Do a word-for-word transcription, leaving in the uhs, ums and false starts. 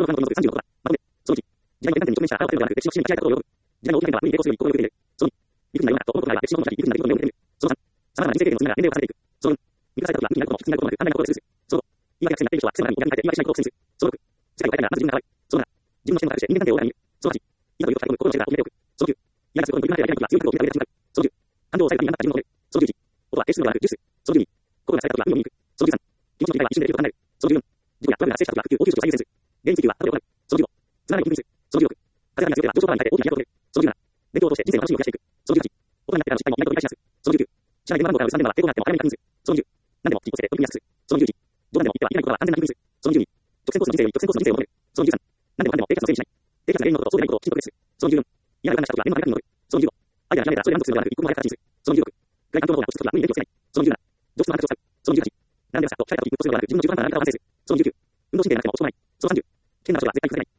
の可能性さんじゅうのことだ。まとめ。そのいち、時代の転換点に直面した現れではなく、歴史の節目に気合い方を喜ぶ。時代の大きな変化は無理に抵抗するように行動を抑えている。そのに、理不尽なようなと思うことがあれば歴史の元に理不尽な理不尽な理由を認める。そのさん、様々な人生経験の積みが年齢を重ねていく。そのよん、満たされた時は無理になることも必要になることもなく、簡単なことをする。そのご、言い訳が癖になっている人は癖の中に逆に変えて言い訳しないことを苦戦する。そのろく、世界を変えたらまず自分が変わる。そのなな、自分の視点を隠して人間関係をオーダーに見る。そのはち、いざということさえ心の力を決めておく。そのきゅう、嫌がすることに振り回された時は強い覚悟を決めた上で立ち向かう。そのじゅう、感情を抑えた時になった自分を止める。そのじゅういち、音は低数のではなく重数。そのじゅうに、心がされた時は海を見に行く。そのじゅうさん、気持ちの理解は一瞬でできることになる。そのじゅうよん、自己やトラブルが発生した時は復旧応急処置を最優先する。原因追求は後で行う。そのじゅうご、つまらないを気にする。そのじゅうろく、風が強ければ上昇パワーに耐えて大きな飛躍を遂げる。そのじゅうなな、勉強を通して人生の楽しみを増やしていく。そのじゅうはち、大人になってからの失敗もないことを理解しなす。そのじゅうきゅう、社内でマンゴーからうさんでは抵抗があっても早めに確認する。そのじゅう、何でも実行して取り組みやすくする。そのじゅういち、どうなんでも言ってはいけないことは安全な確認する。そのじゅうに、直線コースの人生より直線コースの人生を求める。そのじゅうさん、何でもかんでも低価値のせいにしない。低価値な原因のこととそうでないことをきちんと区別する。そのじゅうよん、嫌な予感がした時は念の早くに乗る。そのじゅうご、アイデアが諦めたらそれで満足するのではなく一刻も早く形にする。そのじゅうろく、外環境の方が不足する時は無理に電気をつけない。そのじゅうなな、上質のハンカチを使う。そのじゅうはち、何でもさっと疲れた時に鬱とするのではなく自分の十分な体を完成する。そのじゅうきゅう、運動神経がなくても遅くない。そのさんじゅう、危険な場所は絶対崩せない。